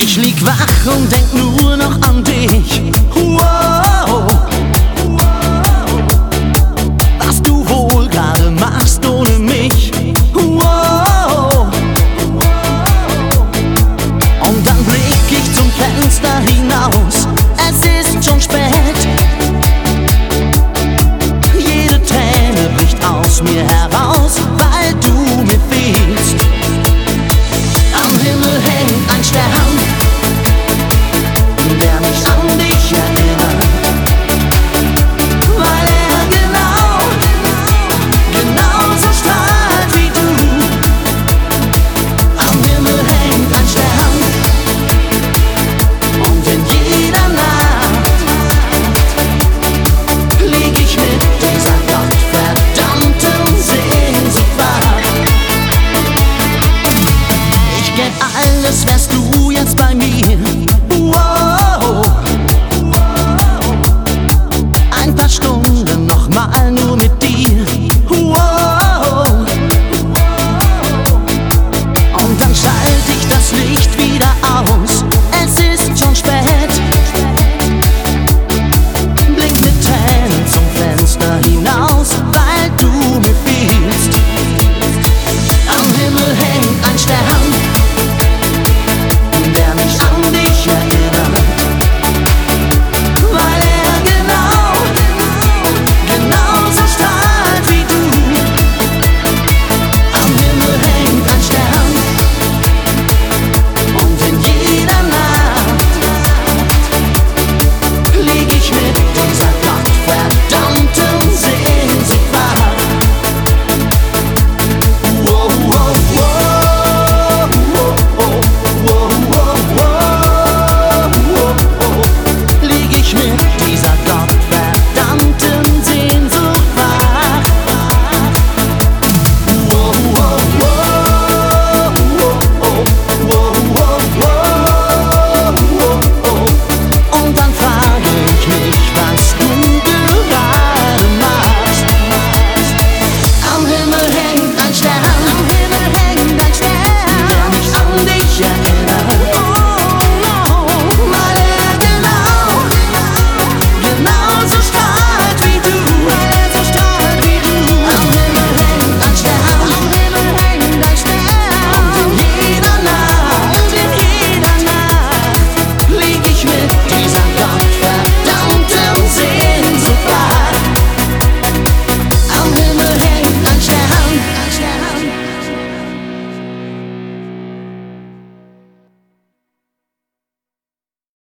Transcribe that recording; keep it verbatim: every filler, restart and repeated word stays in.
Ich lieg wach und denk nur noch an dich. Wow. Was du wohl gerade machst ohne mich. Wow. Und dann blick ich zum Fenster hinaus. Es ist schon spät. Jede Träne bricht aus mir heraus, weil du mir fehlst. Am Himmel hängt ein Stern, der mich an dich erinnert, weil er genau, genauso strahlt wie du. Am Himmel hängt ein Stern und in jeder Nacht lieg ich mit dieser gottverdammten Sehnsucht wach. Ich gäb alles, wärst du jetzt bei mir. Wow. Ein paar Stunden nochmal nur mit dir. Wow. Und dann schalt ich das Licht wieder aus.